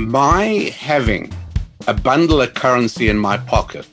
My having a bundle of currency in my pocket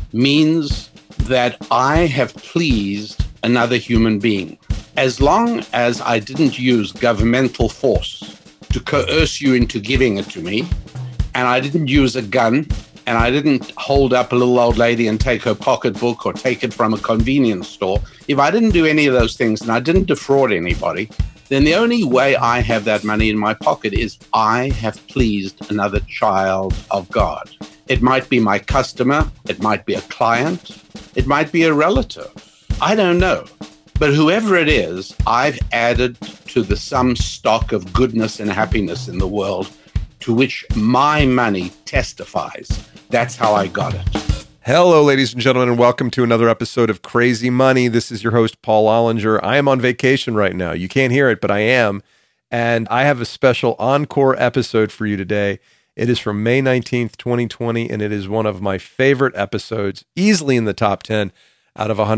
means that I have pleased another human being. As long as I didn't use governmental force to coerce you into giving it to me, and I didn't use a gun, and I didn't hold up a little old lady and take her pocketbook or take it from a convenience store, if I didn't do any of those things and I didn't defraud anybody, then the only way I have that money in my pocket is I have pleased another child of God. It might be my customer, it might be a client, it might be a relative. I don't know. But whoever it is, I've added to the sum stock of goodness and happiness in the world to which my money testifies. That's how I got it. Hello, ladies and gentlemen, and welcome to another episode of Crazy Money. This is your host, Paul Ollinger. I am on vacation right now. You can't hear it, but I am. And I have a special encore episode for you today. It is from May 19th, 2020, and it is one of my favorite episodes, easily in the top 10 out of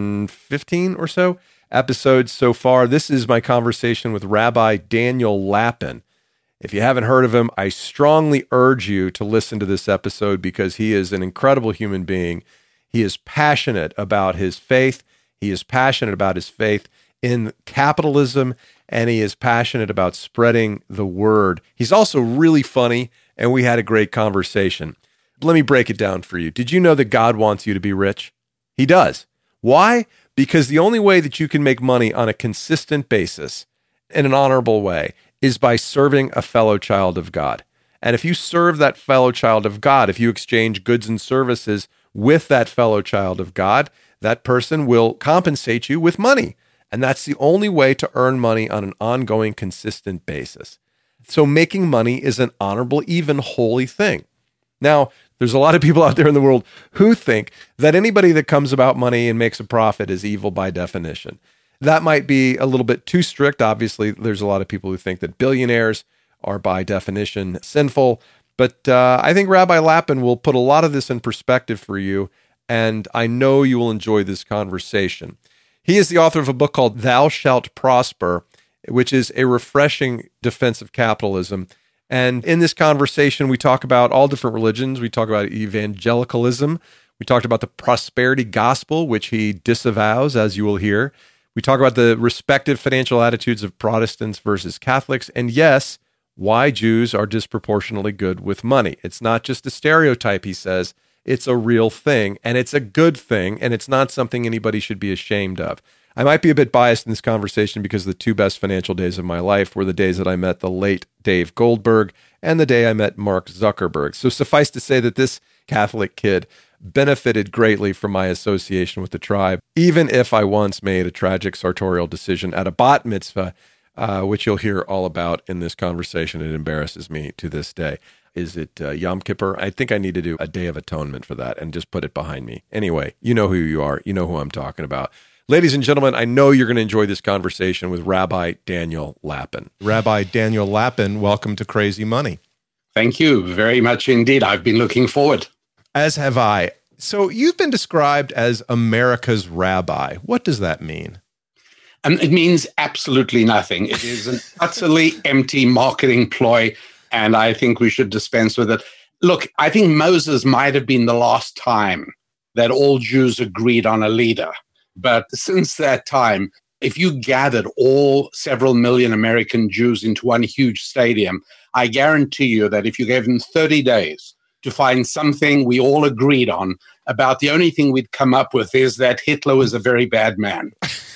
115 or so episodes so far. This is my conversation with Rabbi Daniel Lapin. If you haven't heard of him, I strongly urge you to listen to this episode because he is an incredible human being. He is passionate about his faith. He is passionate about his faith in capitalism, and he is passionate about spreading the word. He's also really funny, and we had a great conversation. Let me break it down for you. Did you know that God wants you to be rich? He does. Why? Because the only way that you can make money on a consistent basis in an honorable way is by serving a fellow child of God. And if you serve that fellow child of God, if you exchange goods and services with that fellow child of God, that person will compensate you with money. And that's the only way to earn money on an ongoing, consistent basis. So making money is an honorable, even holy thing. Now, there's a lot of people out there in the world who think that anybody that comes about money and makes a profit is evil by definition. That might be a little bit too strict. Obviously, there's a lot of people who think that billionaires are by definition sinful. But I think Rabbi Lapin will put a lot of this in perspective for you, and I know you will enjoy this conversation. He is the author of a book called Thou Shalt Prosper, which is a refreshing defense of capitalism. And in this conversation, we talk about all different religions. We talk about evangelicalism. We talked about the prosperity gospel, which he disavows, as you will hear. We talk about the respective financial attitudes of Protestants versus Catholics. And yes, why Jews are disproportionately good with money. It's not just a stereotype, he says. It's a real thing, and it's a good thing, and it's not something anybody should be ashamed of. I might be a bit biased in this conversation because the two best financial days of my life were the days that I met the late Dave Goldberg and the day I met Mark Zuckerberg. So suffice to say that this Catholic kid benefited greatly from my association with the tribe, even if I once made a tragic sartorial decision at a bat mitzvah, which you'll hear all about in this conversation. It embarrasses me to this day. Is it Yom Kippur? I think I need to do a Day of Atonement for that and just put it behind me. Anyway, you know who you are. You know who I'm talking about. Ladies and gentlemen, I know you're going to enjoy this conversation with Rabbi Daniel Lapin. Rabbi Daniel Lapin, welcome to Crazy Money. Thank you very much indeed. I've been looking forward. As have I. So you've been described as America's rabbi. What does that mean? It means absolutely nothing. It is an utterly empty marketing ploy, and I think we should dispense with it. Look, I think Moses might have been the last time that all Jews agreed on a leader. But since that time, if you gathered all several million American Jews into one huge stadium, I guarantee you that if you gave them 30 days to find something we all agreed on, about the only thing we'd come up with is that Hitler was a very bad man.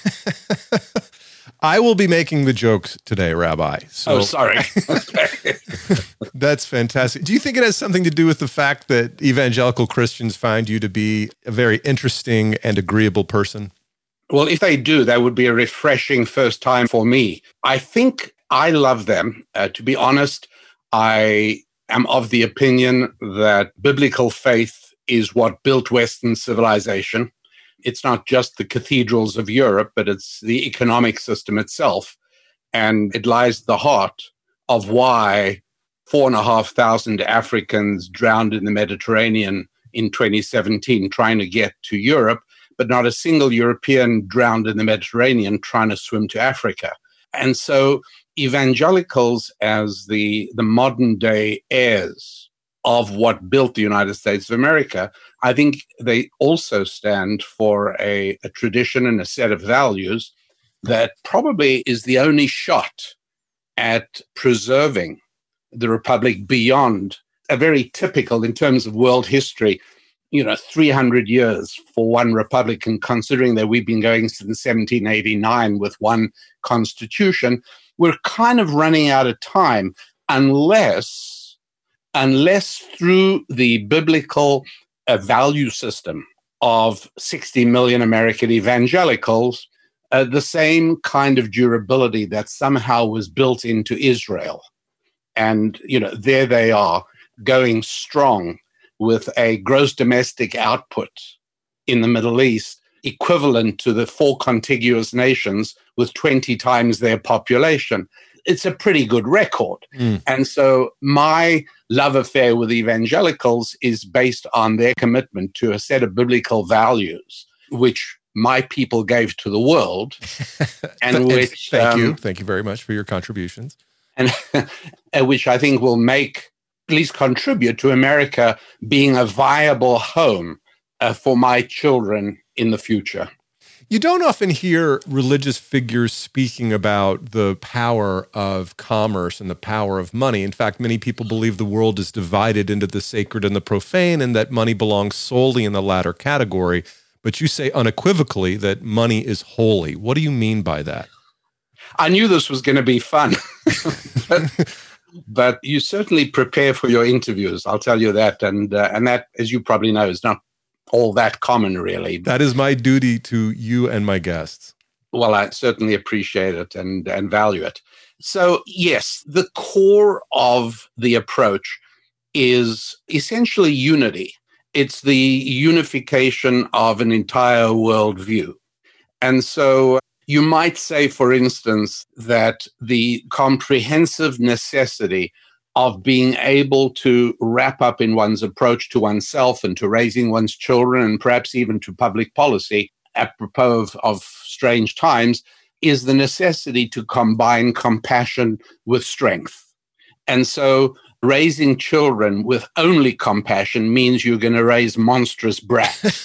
I will be making the jokes today, Rabbi. So. Oh, sorry. That's fantastic. Do you think it has something to do with the fact that evangelical Christians find you to be a very interesting and agreeable person? Well, if they do, that would be a refreshing first time for me. I think I love them. To be honest, I am of the opinion that biblical faith is what built Western civilization. It's not just the cathedrals of Europe, but it's the economic system itself. And it lies at the heart of why 4,500 Africans drowned in the Mediterranean in 2017 trying to get to Europe, but not a single European drowned in the Mediterranean trying to swim to Africa. And so evangelicals as the modern day heirs of what built the United States of America, I think they also stand for a tradition and a set of values that probably is the only shot at preserving the Republic beyond a very typical, in terms of world history, 300 years for one republican, considering that we've been going since 1789 with one constitution. We're kind of running out of time unless through the biblical value system of 60 million American evangelicals, the same kind of durability that somehow was built into Israel. And, there they are going strong with a gross domestic output in the Middle East equivalent to the 4 contiguous nations with 20 times their population. It's a pretty good record. And so my love affair with evangelicals is based on their commitment to a set of biblical values, which my people gave to the world. And which Thank you very much for your contributions. And which I think will at least contribute to America being a viable home for my children in the future. You don't often hear religious figures speaking about the power of commerce and the power of money. In fact, many people believe the world is divided into the sacred and the profane, and that money belongs solely in the latter category. But you say unequivocally that money is holy. What do you mean by that? I knew this was going to be fun. But you certainly prepare for your interviews, I'll tell you that. And that, as you probably know, is not all that common, really. That is my duty to you and my guests. Well, I certainly appreciate it and value it. So, yes, the core of the approach is essentially unity. It's the unification of an entire worldview. And so you might say, for instance, that the comprehensive necessity of being able to wrap up in one's approach to oneself and to raising one's children and perhaps even to public policy, apropos of strange times, is the necessity to combine compassion with strength. And so raising children with only compassion means you're going to raise monstrous brats.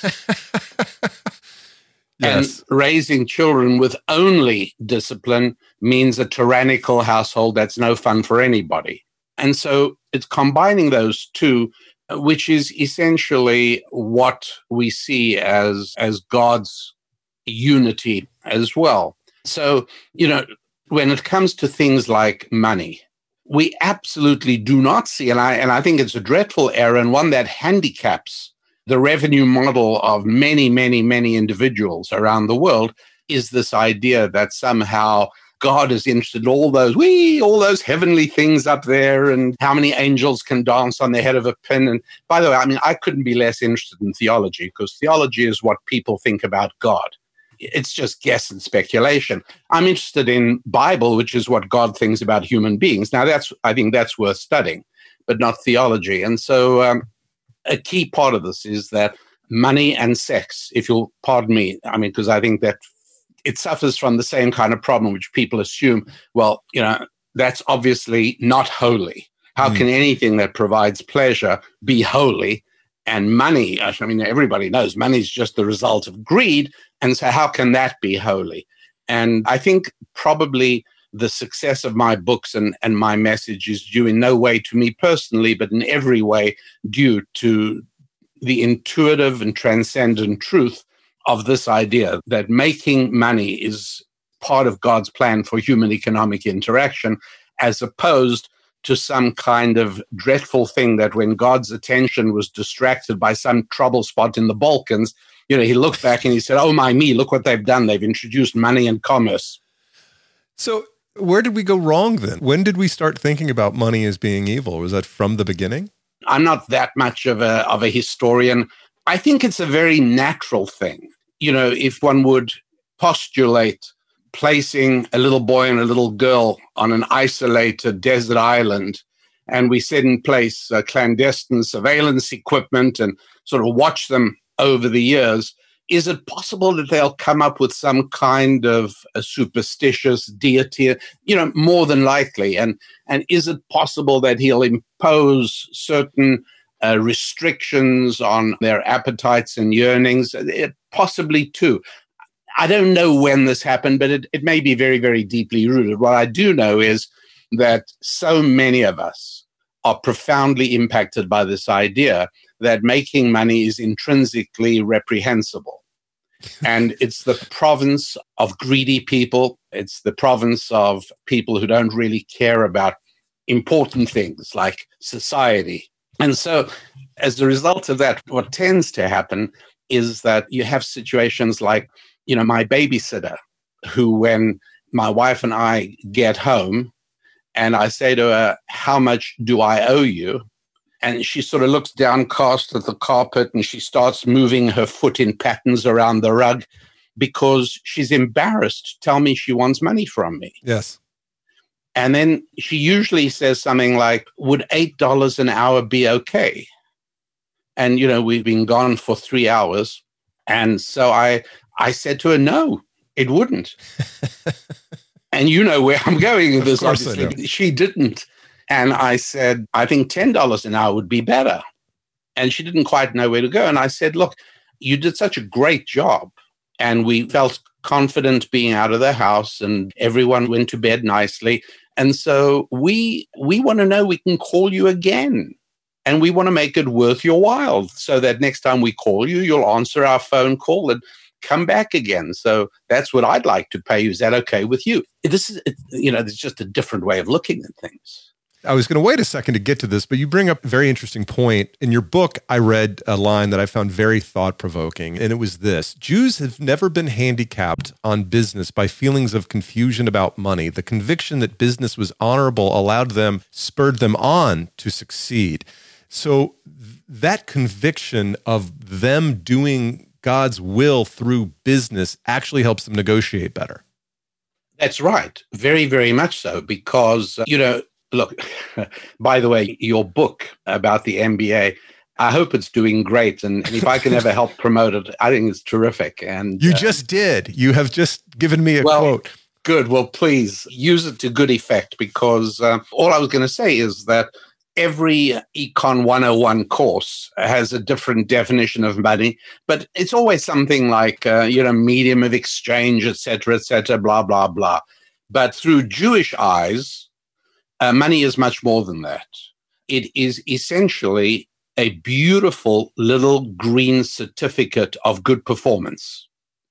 Yes. And raising children with only discipline means a tyrannical household that's no fun for anybody. And so it's combining those two, which is essentially what we see as God's unity as well. So, when it comes to things like money, we absolutely do not see, and I think it's a dreadful error and one that handicaps the revenue model of many, many, many individuals around the world, is this idea that somehow God is interested in all those heavenly things up there and how many angels can dance on the head of a pin. And by the way, I couldn't be less interested in theology, because theology is what people think about God. It's just guess and speculation. I'm interested in Bible, which is what God thinks about human beings. Now, I think that's worth studying, but not theology. And so a key part of this is that money and sex, if you'll pardon me, because I think that it suffers from the same kind of problem, which people assume, well, that's obviously not holy. How can anything that provides pleasure be holy? And money, everybody knows money is just the result of greed. And so how can that be holy? And I think probably the success of my books and my message is due in no way to me personally, but in every way due to the intuitive and transcendent truth of this idea that making money is part of God's plan for human economic interaction, as opposed to some kind of dreadful thing that when God's attention was distracted by some trouble spot in the Balkans, he looked back and he said, oh my me, look what they've done. They've introduced money and commerce. So where did we go wrong then? When did we start thinking about money as being evil? Was that from the beginning? I'm not that much of a historian. I think it's a very natural thing. If one would postulate placing a little boy and a little girl on an isolated desert island, and we set in place clandestine surveillance equipment and sort of watch them over the years, is it possible that they'll come up with some kind of a superstitious deity? More than likely. And is it possible that he'll impose certain restrictions on their appetites and yearnings? Possibly too. I don't know when this happened, but it may be very, very deeply rooted. What I do know is that so many of us are profoundly impacted by this idea that making money is intrinsically reprehensible. And it's the province of greedy people. It's the province of people who don't really care about important things like society. And so as a result of that, what tends to happen is that you have situations like, my babysitter, who when my wife and I get home and I say to her, "How much do I owe you?" And she sort of looks downcast at the carpet and she starts moving her foot in patterns around the rug because she's embarrassed to tell me she wants money from me. Yes. And then she usually says something like, "Would $8 an hour be okay?" And, we've been gone for 3 hours. And so I said to her, "No, it wouldn't." And you know where I'm going with this, obviously. She didn't. And I said, "I think $10 an hour would be better." And she didn't quite know where to go. And I said, "Look, you did such a great job." And we felt confident being out of the house and everyone went to bed nicely. And so we want to know we can call you again. And we want to make it worth your while so that next time we call you, you'll answer our phone call and come back again. So that's what I'd like to pay you. Is that okay with you? This is, there's just a different way of looking at things. I was going to wait a second to get to this, but you bring up a very interesting point. In your book, I read a line that I found very thought-provoking, and it was this: Jews have never been handicapped on business by feelings of confusion about money. The conviction that business was honorable spurred them on to succeed. So that conviction of them doing God's will through business actually helps them negotiate better. That's right. Very, very much so. Because, look, by the way, your book about the MBA, I hope it's doing great. And if I can ever help promote it, I think it's terrific. And you just did. You have just given me a quote. Good. Well, please use it to good effect, because all I was going to say is that every Econ 101 course has a different definition of money, but it's always something like, medium of exchange, et cetera, blah, blah, blah. But through Jewish eyes, money is much more than that. It is essentially a beautiful little green certificate of good performance.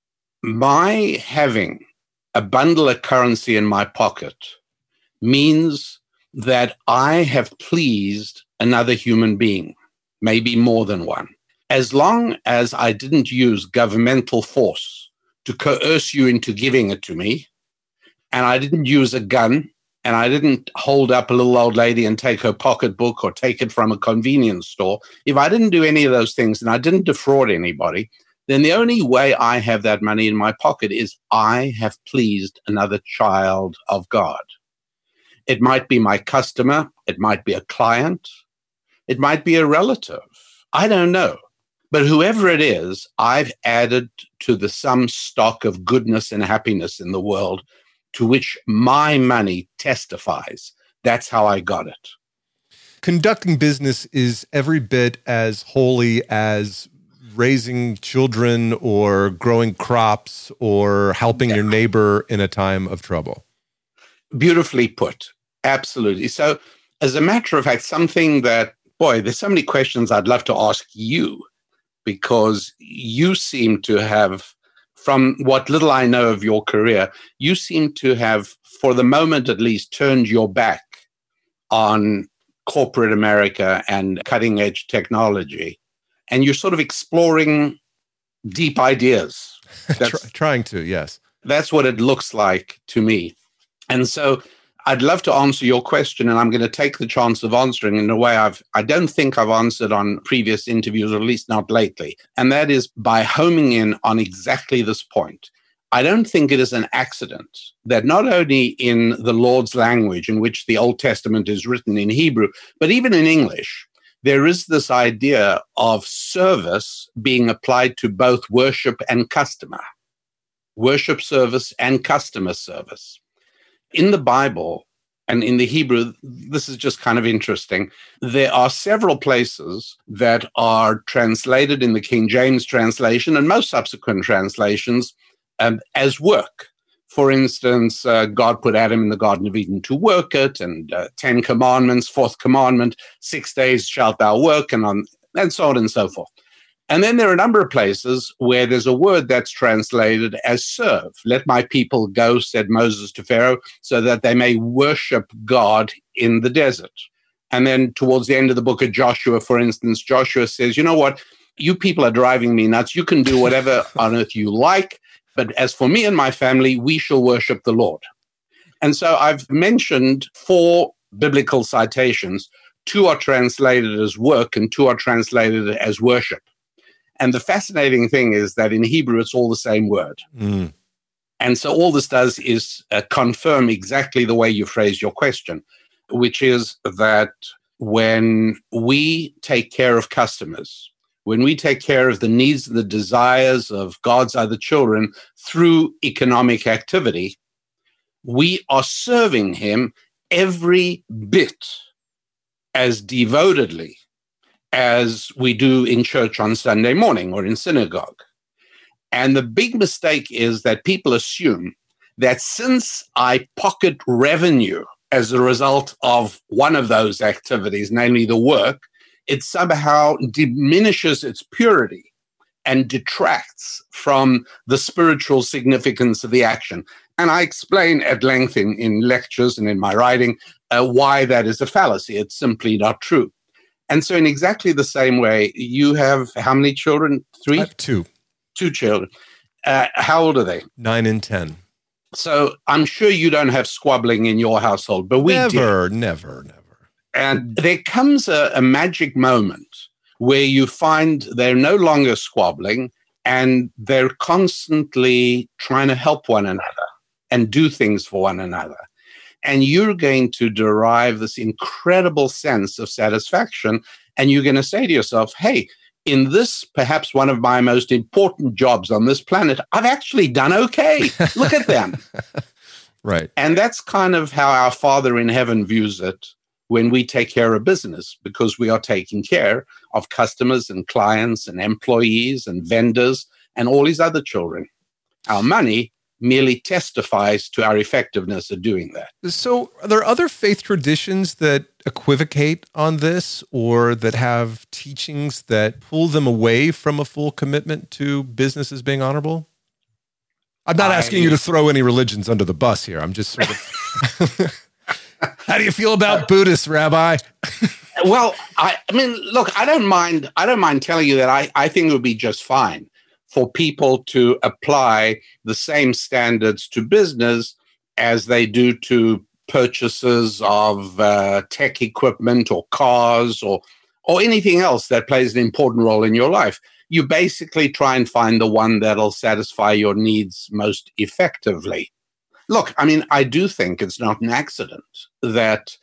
My having a bundle of currency in my pocket means that I have pleased another human being, maybe more than one. As long as I didn't use governmental force to coerce you into giving it to me, and I didn't use a gun, and I didn't hold up a little old lady and take her pocketbook or take it from a convenience store, if I didn't do any of those things and I didn't defraud anybody, then the only way I have that money in my pocket is I have pleased another child of God. It might be my customer. It might be a client. It might be a relative. I don't know. But whoever it is, I've added to the sum stock of goodness and happiness in the world to which my money testifies. That's how I got it. Conducting business is every bit as holy as raising children or growing crops or helping your neighbor in a time of trouble. Beautifully put. Absolutely. So as a matter of fact, something that, there's so many questions I'd love to ask you, because you seem to have, from what little I know of your career, you seem to have, for the moment at least, turned your back on corporate America and cutting edge technology. And you're sort of exploring deep ideas. Trying to, yes. That's what it looks like to me. And so I'd love to answer your question, and I'm going to take the chance of answering in a way I don't think I've answered on previous interviews, or at least not lately. And that is by homing in on exactly this point. I don't think it is an accident that not only in the Lord's language, in which the Old Testament is written in Hebrew, but even in English, there is this idea of service being applied to both worship and customer, worship service and customer service. In the Bible and in the Hebrew, this is just kind of interesting. There are several places that are translated in the King James translation and most subsequent translations as work. For instance, God put Adam in the Garden of Eden to work it, and 10 commandments, fourth commandment, 6 days shalt thou work, and so on and so forth. And then there are a number of places where there's a word that's translated as serve. Let my people go, said Moses to Pharaoh, so that they may worship God in the desert. And then towards the end of the book of Joshua, for instance, Joshua says, you know what? You people are driving me nuts. You can do whatever on earth you like. But as for me and my family, we shall worship the Lord. And so I've mentioned 4 biblical citations. 2 are translated as work and 2 are translated as worship. And the fascinating thing is that in Hebrew, it's all the same word. Mm. And so all this does is confirm exactly the way you phrased your question, which is that when we take care of customers, when we take care of the needs and the desires of God's other children through economic activity, we are serving him every bit as devotedly as we do in church on Sunday morning or in synagogue. And the big mistake is that people assume that since I pocket revenue as a result of one of those activities, namely the work, it somehow diminishes its purity and detracts from the spiritual significance of the action. And I explain at length in lectures and in my writing why that is a fallacy. It's simply not true. And so in exactly the same way, you have how many children? 3? I have 2. 2 children. How old are they? 9 and 10. So I'm sure you don't have squabbling in your household, but we Never. And there comes a magic moment where you find they're no longer squabbling and they're constantly trying to help one another and do things for one another. And you're going to derive this incredible sense of satisfaction. And you're going to say to yourself, hey, in this, perhaps one of my most important jobs on this planet, I've actually done okay. Look at them. Right. And that's kind of how our Father in heaven views it when we take care of business, because we are taking care of customers and clients and employees and vendors and all his other children. Our money merely testifies to our effectiveness at doing that. So are there other faith traditions that equivocate on this or that have teachings that pull them away from a full commitment to business as being honorable? I'm not asking you to throw any religions under the bus here. I'm just sort of... How do you feel about Buddhists, Rabbi? Well, I mean, look, I don't mind telling you that I think it would be just fine for people to apply the same standards to business as they do to purchases of tech equipment or cars or anything else that plays an important role in your life. You basically try and find the one that'll satisfy your needs most effectively. Look, I mean, I do think it's not an accident that,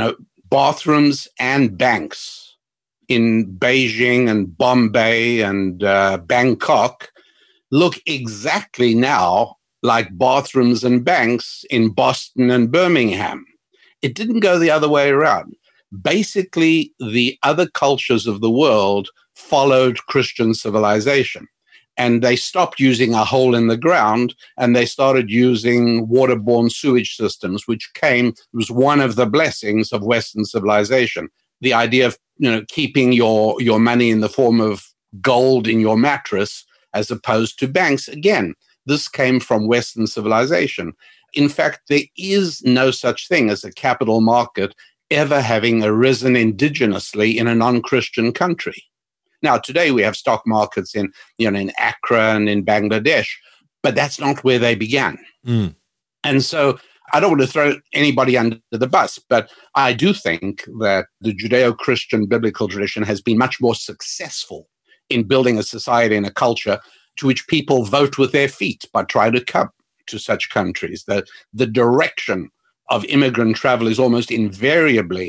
bathrooms and banks in Beijing and Bombay and Bangkok look exactly now like bathrooms and banks in Boston and Birmingham. It didn't go the other way around. Basically, the other cultures of the world followed Christian civilization. And they stopped using a hole in the ground and they started using waterborne sewage systems, which was one of the blessings of Western civilization. The idea of, keeping your money in the form of gold in your mattress as opposed to banks. Again, this came from Western civilization. In fact, there is no such thing as a capital market ever having arisen indigenously in a non-Christian country. Now, today we have stock markets in Accra and in Bangladesh, but that's not where they began. Mm. And so I don't want to throw anybody under the bus, but I do think that the Judeo-Christian biblical tradition has been much more successful in building a society and a culture to which people vote with their feet by trying to come to such countries. The direction of immigrant travel is almost invariably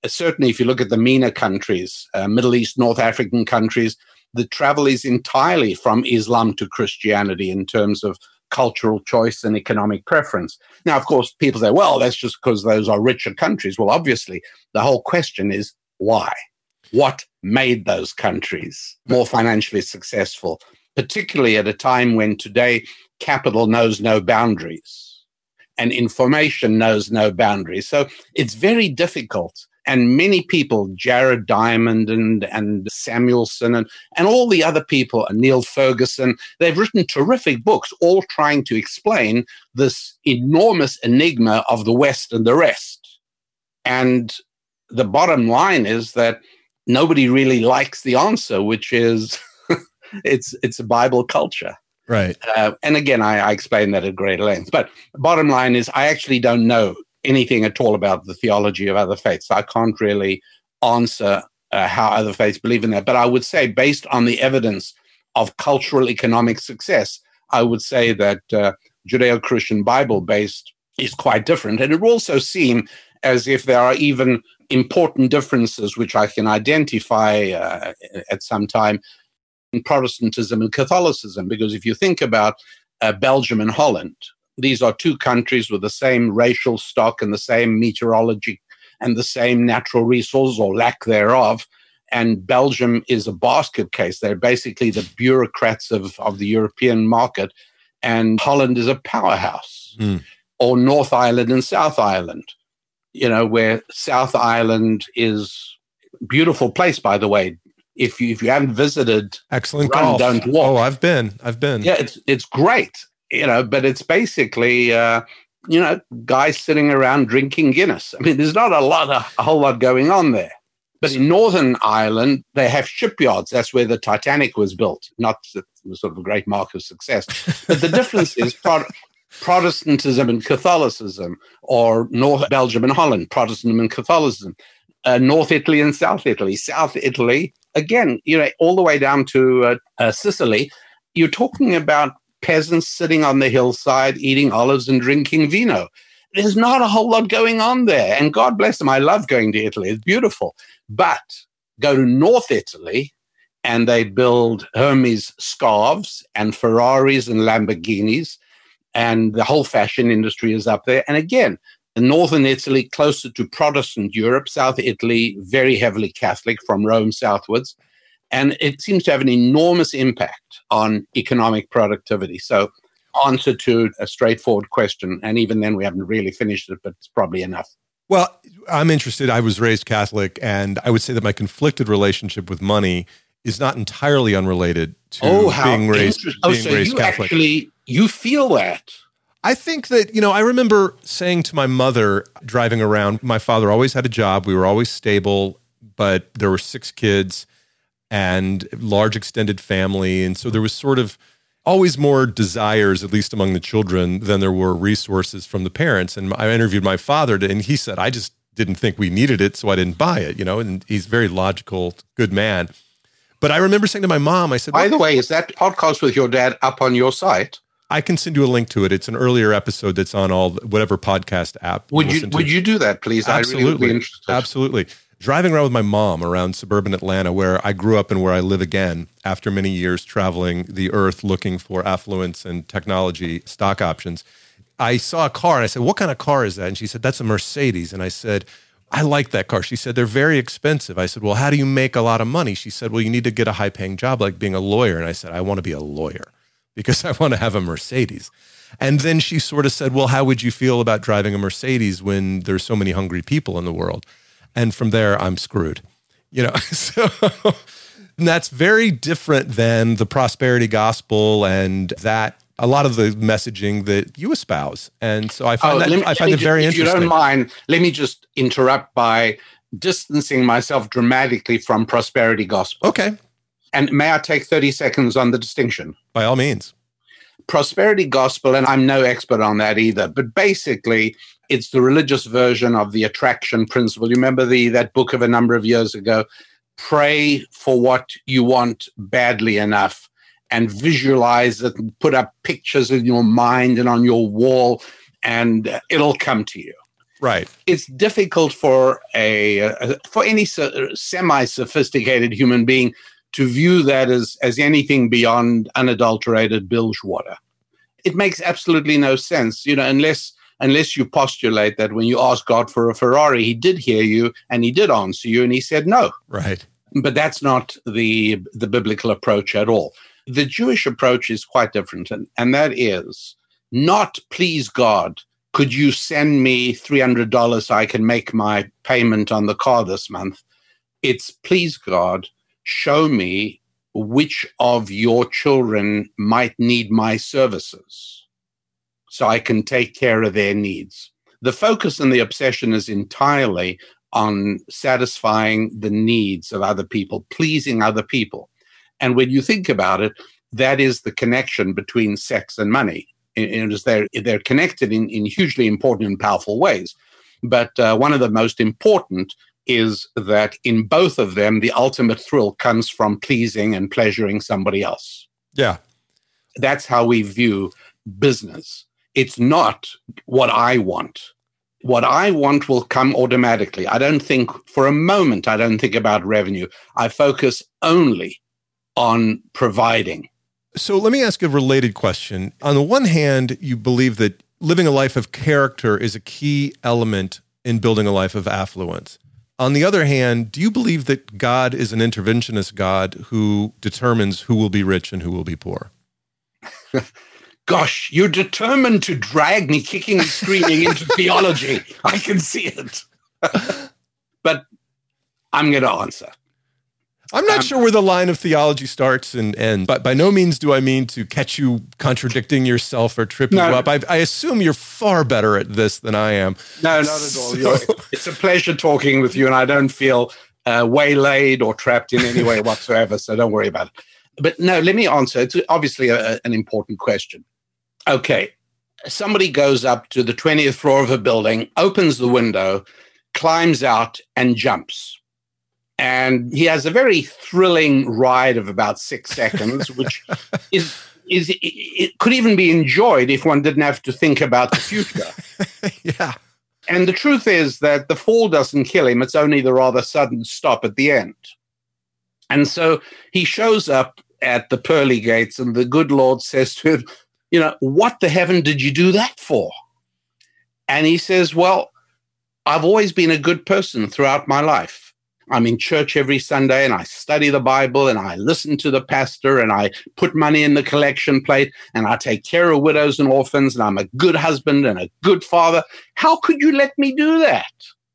certainly if you look at the MENA countries, Middle East, North African countries, the travel is entirely from Islam to Christianity in terms of cultural choice and economic preference. Now, of course, people say, well, that's just because those are richer countries. Well, obviously, the whole question is why? What made those countries more financially successful, particularly at a time when today capital knows no boundaries and information knows no boundaries? So it's very difficult. And many people, Jared Diamond and Samuelson and all the other people, Neil Ferguson, they've written terrific books, all trying to explain this enormous enigma of the West and the rest. And the bottom line is that nobody really likes the answer, which is it's a Bible culture. Right. And again, I explain that at great length. But the bottom line is I actually don't know anything at all about the theology of other faiths. I can't really answer how other faiths believe in that. But I would say, based on the evidence of cultural economic success, I would say that Judeo-Christian Bible-based is quite different. And it would also seem as if there are even important differences, which I can identify at some time, in Protestantism and Catholicism. Because if you think about Belgium and Holland, these are two countries with the same racial stock and the same meteorology and the same natural resources or lack thereof. And Belgium is a basket case. They're basically the bureaucrats of the European market. And Holland is a powerhouse. Or North Ireland and South Ireland, where South Ireland is a beautiful place, by the way. If you haven't visited, excellent run, golf. Don't walk. Oh, I've been. Yeah, it's great. But it's basically, guys sitting around drinking Guinness. I mean, there's not a whole lot going on there. But in Northern Ireland, they have shipyards. That's where the Titanic was built, not sort of a great mark of success. But the difference is Protestantism and Catholicism, or North Belgium and Holland, Protestantism and Catholicism, North Italy and South Italy. South Italy, again, all the way down to Sicily, you're talking about peasants sitting on the hillside, eating olives and drinking vino. There's not a whole lot going on there. And God bless them. I love going to Italy. It's beautiful. But go to North Italy and they build Hermes scarves and Ferraris and Lamborghinis, and the whole fashion industry is up there. And again, Northern Italy, closer to Protestant Europe, South Italy, very heavily Catholic from Rome southwards. And it seems to have an enormous impact on economic productivity. So, answer to a straightforward question, and even then we haven't really finished it, but it's probably enough. Well, I'm interested. I was raised Catholic, and I would say that my conflicted relationship with money is not entirely unrelated to being raised Catholic. Actually, you feel that. I think that, I remember saying to my mother driving around, my father always had a job. We were always stable, but there were 6 kids and large extended family. And so there was sort of always more desires, at least among the children, than there were resources from the parents. And I interviewed my father, and he said, I just didn't think we needed it, so I didn't buy it, and he's a very logical, good man. But I remember saying to my mom, I said, by the way, is that podcast with your dad up on your site? I can send you a link to it. It's an earlier episode that's on whatever podcast app. Would you do that, please? Absolutely. I really would be interested. Absolutely. Driving around with my mom around suburban Atlanta, where I grew up and where I live again, after many years traveling the earth looking for affluence and technology stock options, I saw a car and I said, what kind of car is that? And she said, that's a Mercedes. And I said, I like that car. She said, they're very expensive. I said, well, how do you make a lot of money? She said, well, you need to get a high-paying job like being a lawyer. And I said, I want to be a lawyer because I want to have a Mercedes. And then she sort of said, well, how would you feel about driving a Mercedes when there's so many hungry people in the world? And from there, I'm screwed. So and that's very different than the prosperity gospel and that a lot of the messaging that you espouse. And so I find it very interesting. If you don't mind, let me just interrupt by distancing myself dramatically from prosperity gospel. Okay. And may I take 30 seconds on the distinction? By all means. Prosperity gospel, and I'm no expert on that either, but basically it's the religious version of the attraction principle. You remember that book of a number of years ago, Pray for What You Want Badly Enough, and visualize it and put up pictures in your mind and on your wall, and it'll come to you. Right. It's difficult for any semi-sophisticated human being to view that as anything beyond unadulterated bilge water. It makes absolutely no sense, unless you postulate that when you asked God for a Ferrari, he did hear you and he did answer you and he said no. Right. But that's not the biblical approach at all. The Jewish approach is quite different, and that is not, please God, could you send me $300 so I can make my payment on the car this month? It's, please God, show me which of your children might need my services so I can take care of their needs. The focus and the obsession is entirely on satisfying the needs of other people, pleasing other people. And when you think about it, that is the connection between sex and money. They're connected in hugely important and powerful ways. But one of the most important is that in both of them, the ultimate thrill comes from pleasing and pleasuring somebody else. Yeah. That's how we view business. It's not what I want. What I want will come automatically. I don't think about revenue. I focus only on providing. So let me ask a related question. On the one hand, you believe that living a life of character is a key element in building a life of affluence. On the other hand, do you believe that God is an interventionist God who determines who will be rich and who will be poor? Gosh, you're determined to drag me kicking and screaming into theology. I can see it. But I'm going to answer. I'm not sure where the line of theology starts and ends, but by no means do I mean to catch you contradicting yourself or trip you up. I assume you're far better at this than I am. No, not at all. It's a pleasure talking with you, and I don't feel waylaid or trapped in any way whatsoever, so don't worry about it. But no, let me answer. It's obviously an important question. Okay, somebody goes up to the 20th floor of a building, opens the window, climbs out, and jumps. And he has a very thrilling ride of about 6 seconds, which it could even be enjoyed if one didn't have to think about the future. Yeah. And the truth is that the fall doesn't kill him. It's only the rather sudden stop at the end. And so he shows up at the pearly gates, and the good Lord says to him, what the heaven did you do that for? And he says, well, I've always been a good person throughout my life. I'm in church every Sunday and I study the Bible and I listen to the pastor and I put money in the collection plate and I take care of widows and orphans and I'm a good husband and a good father. How could you let me do that?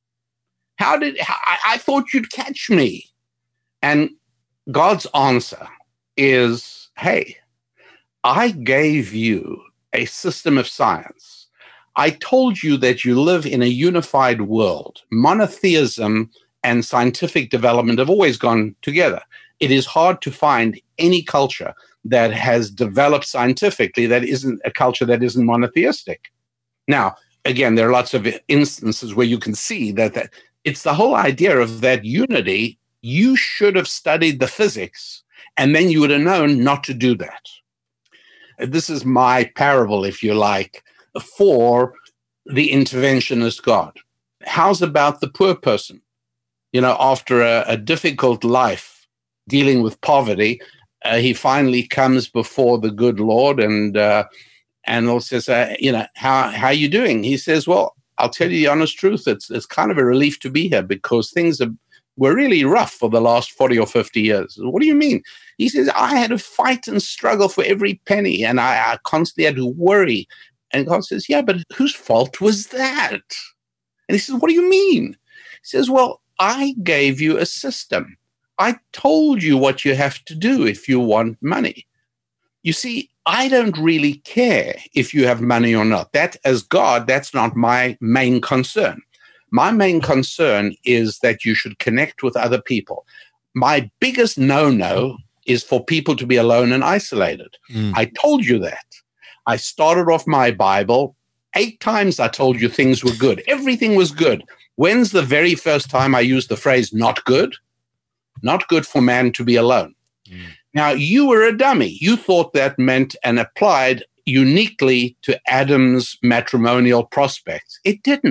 I thought you'd catch me. And God's answer is, hey, I gave you a system of science. I told you that you live in a unified world. Monotheism and scientific development have always gone together. It is hard to find any culture that has developed scientifically that isn't a culture that isn't monotheistic. Now, again, there are lots of instances where you can see that it's the whole idea of that unity. You should have studied the physics, and then you would have known not to do that. This is my parable, if you like, for the interventionist God. How's about the poor person? After a difficult life dealing with poverty, he finally comes before the good Lord and says, how are you doing? He says, well, I'll tell you the honest truth. It's kind of a relief to be here because things were really rough for the last 40 or 50 years. What do you mean? He says, I had to fight and struggle for every penny, and I constantly had to worry. And God says, yeah, but whose fault was that? And he says, what do you mean? He says, well, I gave you a system. I told you what you have to do if you want money. You see, I don't really care if you have money or not. That, as God, that's not my main concern. My main concern is that you should connect with other people. My biggest no-no is for people to be alone and isolated. I told you that. I started off my Bible. 8 times I told you things were good. Everything was good. When's the very first time I used the phrase not good? Not good for man to be alone. Now, you were a dummy. You thought that meant and applied uniquely to Adam's matrimonial prospects. It didn't.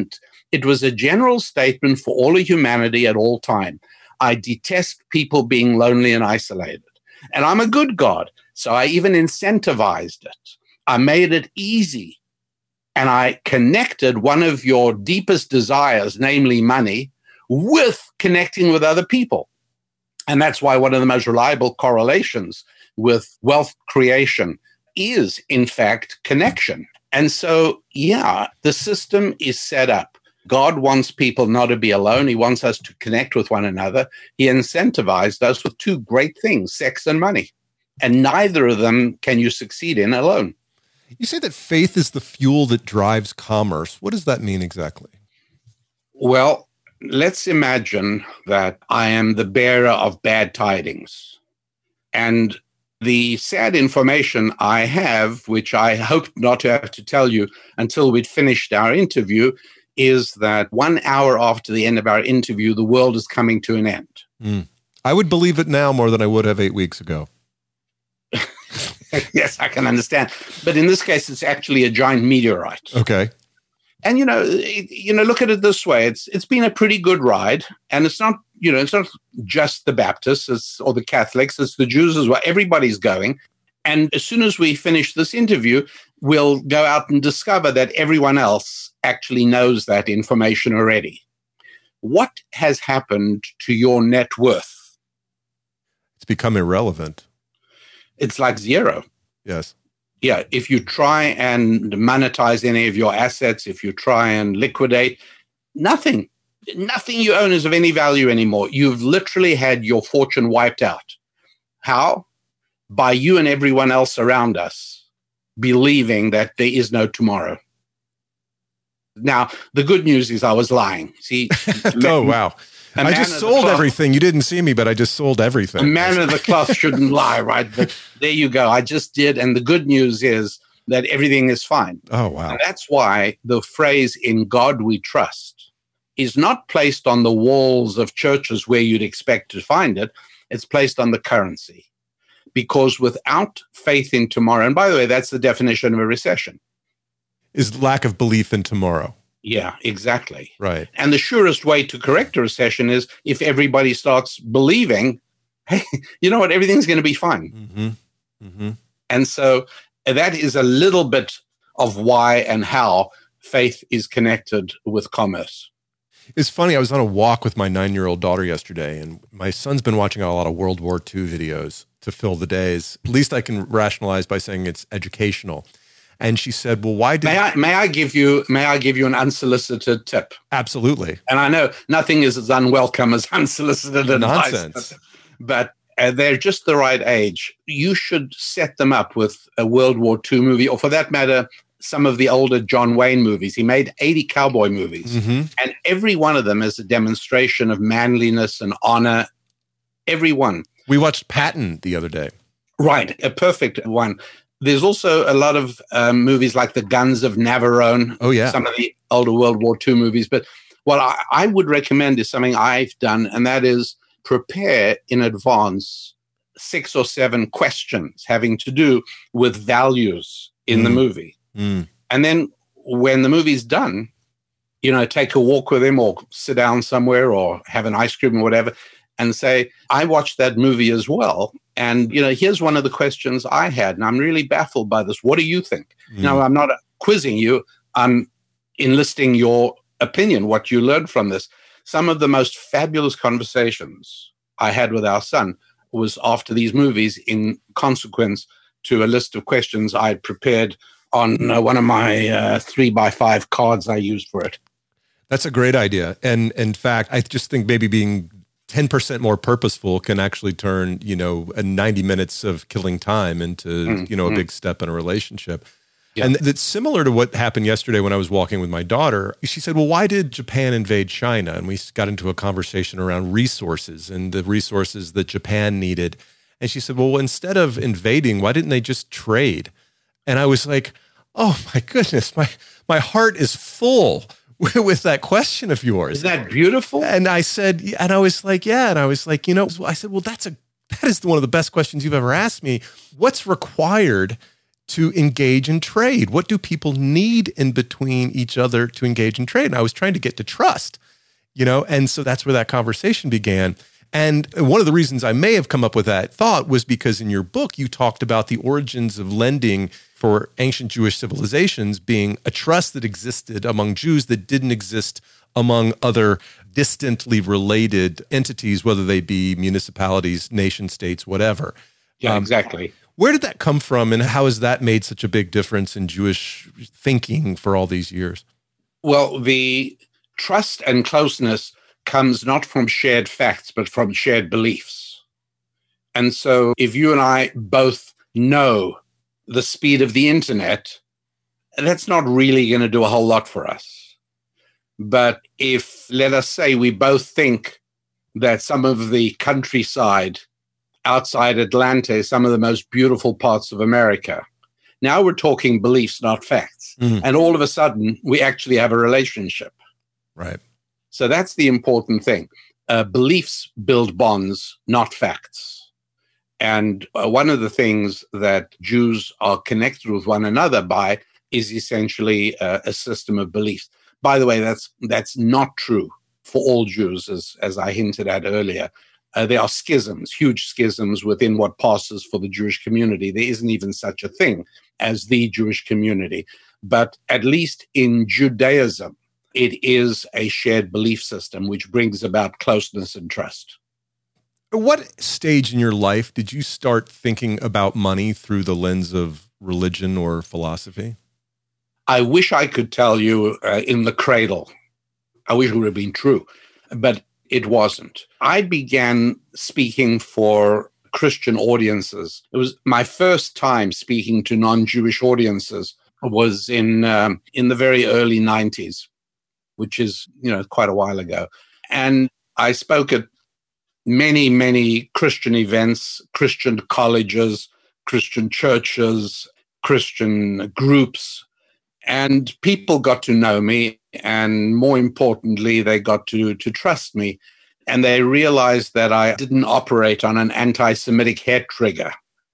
It was a general statement for all of humanity at all time. I detest people being lonely and isolated. And I'm a good God, so I even incentivized it. I made it easy. And I connected one of your deepest desires, namely money, with connecting with other people. And that's why one of the most reliable correlations with wealth creation is, in fact, connection. And so, yeah, the system is set up. God wants people not to be alone. He wants us to connect with one another. He incentivized us with two great things, sex and money. And neither of them can you succeed in alone. You say that faith is the fuel that drives commerce. What does that mean exactly? Well, let's imagine that I am the bearer of bad tidings. And the sad information I have, which I hoped not to have to tell you until we'd finished our interview, is that 1 hour after the end of our interview, the world is coming to an end. I would believe it now more than I would have 8 weeks ago. Yes, I can understand. But in this case, it's actually a giant meteorite. Okay. And, look at it this way. It's been a pretty good ride. And it's not just the Baptists or the Catholics. It's the Jews as well. Everybody's going. And as soon as we finish this interview, we'll go out and discover that everyone else actually knows that information already. What has happened to your net worth? It's become irrelevant. It's like zero. Yes. Yeah. If you try and monetize any of your assets, if you try and liquidate, nothing you own is of any value anymore. You've literally had your fortune wiped out. How? By you and everyone else around us believing that there is no tomorrow. Now, the good news is I was lying. See? Oh, wow. I just sold everything. You didn't see me, but I just sold everything. A man of the cloth shouldn't lie, right? But there you go. I just did. And the good news is that everything is fine. Oh, wow. And that's why the phrase, "in God we trust," is not placed on the walls of churches where you'd expect to find it. It's placed on the currency. Because without faith in tomorrow, and by the way, that's the definition of a recession. Is lack of belief in tomorrow. Yeah, exactly. Right. And the surest way to correct a recession is if everybody starts believing, hey, you know what, everything's going to be fine. Mm-hmm. Mm-hmm. And so that is a little bit of why and how faith is connected with commerce. It's funny. I was on a walk with my 9-year-old daughter yesterday, and my son's been watching a lot of World War II videos to fill the days. At least I can rationalize by saying it's educational. And she said, "Well, why did may I give you an unsolicited tip?" Absolutely. And I know nothing is as unwelcome as unsolicited advice. Nonsense. But they're just the right age. You should set them up with a World War II movie, or for that matter, some of the older John Wayne movies. He made 80 cowboy movies, and every one of them is a demonstration of manliness and honor. Every one. We watched Patton the other day. Right, a perfect one. There's also a lot of movies like The Guns of Navarone. Oh, yeah. Some of the older World War II movies. But what I would recommend is something I've done, and that is prepare in advance 6 or 7 questions having to do with values in the movie. And then when the movie's done, take a walk with him or sit down somewhere or have an ice cream or whatever and say, I watched that movie as well. And, here's one of the questions I had, and I'm really baffled by this. What do you think? I'm not quizzing you. I'm enlisting your opinion, what you learned from this. Some of the most fabulous conversations I had with our son was after these movies in consequence to a list of questions I had prepared on one of my 3x5 cards I used for it. That's a great idea. And in fact, I just think maybe being 10% more purposeful can actually turn, 90 minutes of killing time into, a big step in a relationship. Yeah. And that's similar to what happened yesterday when I was walking with my daughter. She said, well, why did Japan invade China? And we got into a conversation around resources and the resources that Japan needed. And she said, well, instead of invading, why didn't they just trade? And I was like, oh my goodness, my heart is full with that question of yours. Isn't that beautiful? And I said, and I was like, yeah. And I was like, I said, well, that is one of the best questions you've ever asked me. What's required to engage in trade? What do people need in between each other to engage in trade? And I was trying to get to trust, and so that's where that conversation began. And one of the reasons I may have come up with that thought was because in your book, you talked about the origins of lending for ancient Jewish civilizations being a trust that existed among Jews that didn't exist among other distantly related entities, whether they be municipalities, nation states, whatever. Yeah, exactly. Where did that come from, and how has that made such a big difference in Jewish thinking for all these years? Well, the trust and closeness comes not from shared facts, but from shared beliefs. And so if you and I both know the speed of the internet, that's not really going to do a whole lot for us. But if, let us say, we both think that some of the countryside outside Atlanta is some of the most beautiful parts of America, now we're talking beliefs, not facts. Mm-hmm. And all of a sudden, we actually have a relationship. Right. So that's the important thing. Beliefs build bonds, not facts. And one of the things that Jews are connected with one another by is essentially a system of beliefs. By the way, that's not true for all Jews, as I hinted at earlier. There are schisms, huge schisms within what passes for the Jewish community. There isn't even such a thing as the Jewish community. But at least in Judaism, it is a shared belief system which brings about closeness and trust. At what stage in your life did you start thinking about money through the lens of religion or philosophy? I wish I could tell you in the cradle. I wish it would have been true, but it wasn't. I began speaking for Christian audiences. It was my first time speaking to non-Jewish audiences was in the very early 90s, which is, quite a while ago. And I spoke at many, many Christian events, Christian colleges, Christian churches, Christian groups. And people got to know me, and more importantly, they got to trust me. And they realized that I didn't operate on an anti-Semitic hair trigger.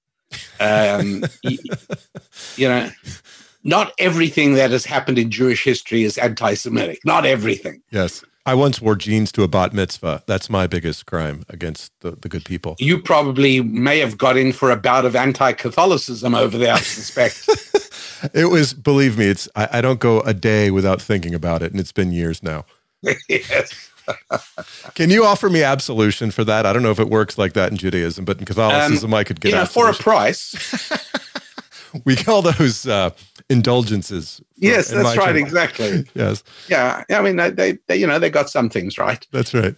Not everything that has happened in Jewish history is anti-Semitic. Not everything. Yes. I once wore jeans to a bat mitzvah. That's my biggest crime against the good people. You probably may have got in for a bout of anti-Catholicism over there, I suspect. It was, believe me, I don't go a day without thinking about it, and it's been years now. Yes. Can you offer me absolution for that? I don't know if it works like that in Judaism, but in Catholicism, I could get absolution. For a price. We call those indulgences. Yes, that's right. Exactly. Yes. Yeah. I mean, they got some things right. That's right.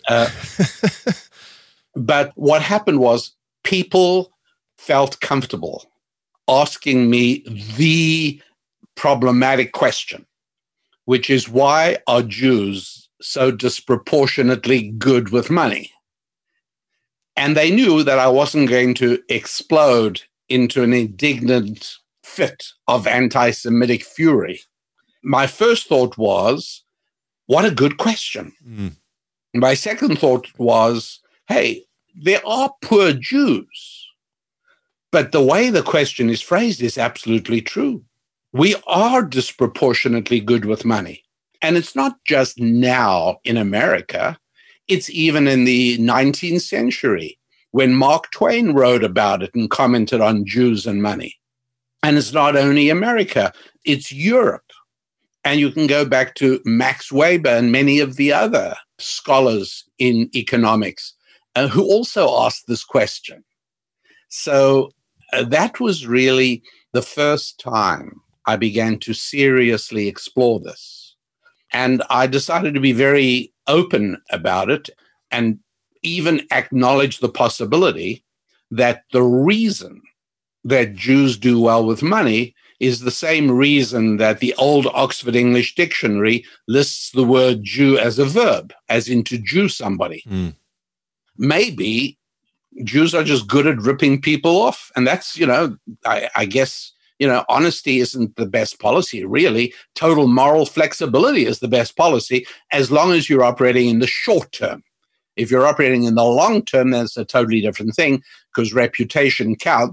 But what happened was people felt comfortable asking me the problematic question, which is, why are Jews so disproportionately good with money? And they knew that I wasn't going to explode into an indignant fit of anti-Semitic fury. My first thought was, what a good question. Mm. My second thought was, hey, there are poor Jews. But the way the question is phrased is absolutely true. We are disproportionately good with money. And it's not just now in America. It's even in the 19th century when Mark Twain wrote about it and commented on Jews and money. And it's not only America, it's Europe. And you can go back to Max Weber and many of the other scholars in economics who also asked this question. So that was really the first time I began to seriously explore this. And I decided to be very open about it and even acknowledge the possibility that the reason that Jews do well with money is the same reason that the old Oxford English Dictionary lists the word Jew as a verb, as in to Jew somebody. Mm. Maybe Jews are just good at ripping people off. And that's, I guess, honesty isn't the best policy, really. Total moral flexibility is the best policy, as long as you're operating in the short term. If you're operating in the long term, that's a totally different thing, because reputation counts.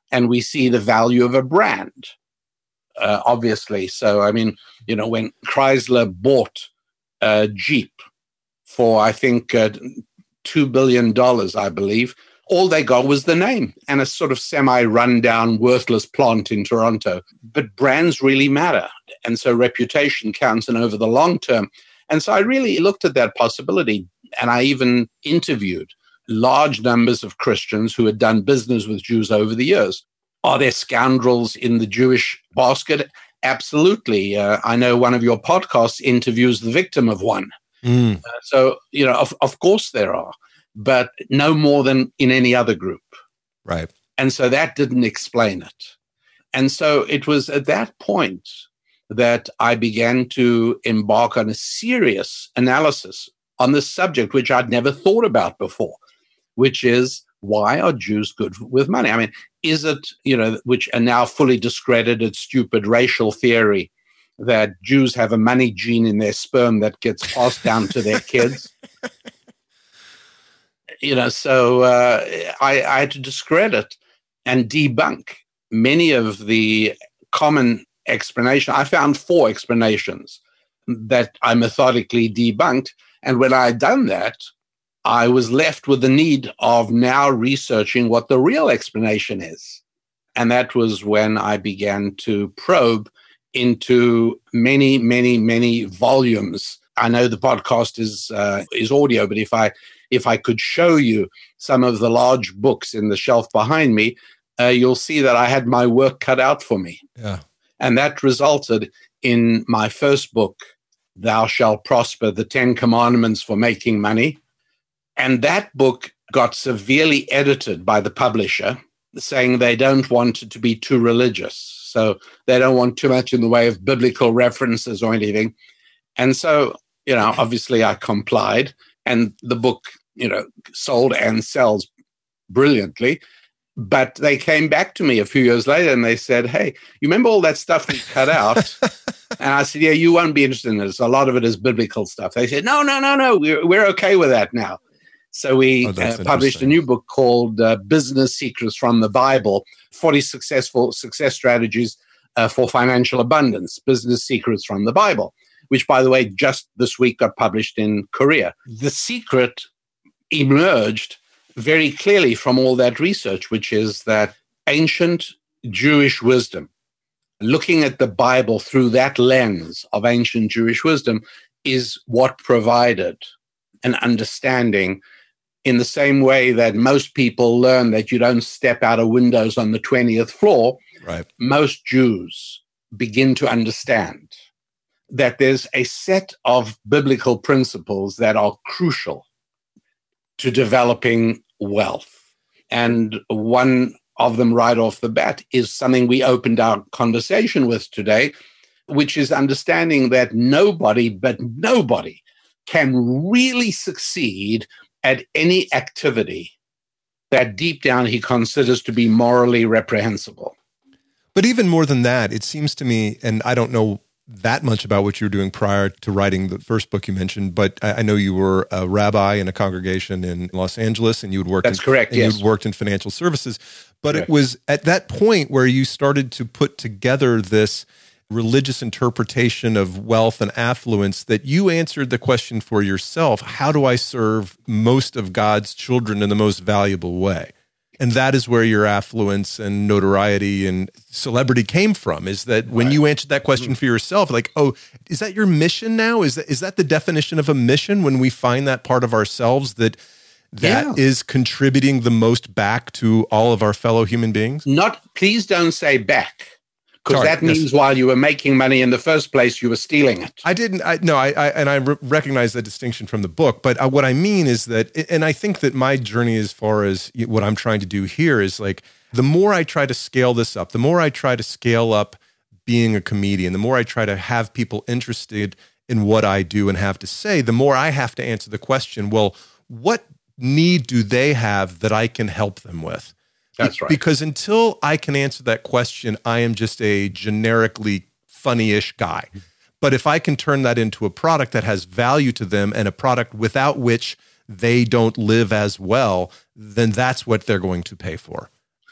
and we see the value of a brand, obviously. So, I mean, when Chrysler bought Jeep for, I think, $2 billion, I believe, all they got was the name and a sort of semi-rundown, worthless plant in Toronto. But brands really matter. And so reputation counts, and over the long term. And so I really looked at that possibility, and I even interviewed large numbers of Christians who had done business with Jews over the years. Are there scoundrels in the Jewish basket? Absolutely. I know one of your podcasts interviews the victim of one. So, of course there are, but no more than in any other group. Right. And so that didn't explain it. And so it was at that point that I began to embark on a serious analysis on this subject, which I'd never thought about before, which is, why are Jews good with money? I mean, is it, which are now fully discredited, stupid racial theory that Jews have a money gene in their sperm that gets passed down to their kids? So I had to discredit and debunk many of the common explanations. I found 4 explanations that I methodically debunked. And when I had done that, I was left with the need of now researching what the real explanation is. And that was when I began to probe into many, many, many volumes. I know the podcast is audio, but if I could show you some of the large books in the shelf behind me, you'll see that I had my work cut out for me. Yeah. And that resulted in my first book, Thou Shalt Prosper, the 10 Commandments for Making Money. And that book got severely edited by the publisher, saying they don't want it to be too religious. So they don't want too much in the way of biblical references or anything. And so, obviously I complied, and the book, sold and sells brilliantly. But they came back to me a few years later and they said, hey, you remember all that stuff we cut out? And I said, yeah, you won't be interested in this. A lot of it is biblical stuff. They said, no, we're okay with that now. So we published a new book called Business Secrets from the Bible, 40 success strategies for financial abundance, Business Secrets from the Bible, which, by the way, just this week got published in Korea. The secret emerged very clearly from all that research, which is that ancient Jewish wisdom, looking at the Bible through that lens of ancient Jewish wisdom, is what provided an understanding in the same way that most people learn that you don't step out of windows on the 20th floor. Right. Most Jews begin to understand that there's a set of biblical principles that are crucial to developing wealth. And one of them right off the bat is something we opened our conversation with today, which is understanding that nobody can really succeed at any activity that deep down he considers to be morally reprehensible. But even more than that, it seems to me, and I don't know that much about what you were doing prior to writing the first book you mentioned, but I know you were a rabbi in a congregation in Los Angeles, and you had worked. That's correct. Yes, you'd worked in financial services. But correct. It was at that point where you started to put together this religious interpretation of wealth and affluence that you answered the question for yourself: how do I serve most of God's children in the most valuable way? And that is where your affluence and notoriety and celebrity came from, is that when you answered that question for yourself, like, oh, is that your mission now? Is that the definition of a mission, when we find that part of ourselves that is contributing the most back to all of our fellow human beings? Please don't say back. Because that means while you were making money in the first place, you were stealing it. I recognize that distinction from the book. But what I mean is that, and I think that my journey as far as what I'm trying to do here is like, the more I try to scale this up, the more I try to scale up being a comedian, the more I try to have people interested in what I do and have to say, the more I have to answer the question, well, what need do they have that I can help them with? That's right. Because until I can answer that question, I am just a generically funny-ish guy. But if I can turn that into a product that has value to them, and a product without which they don't live as well, then that's what they're going to pay for.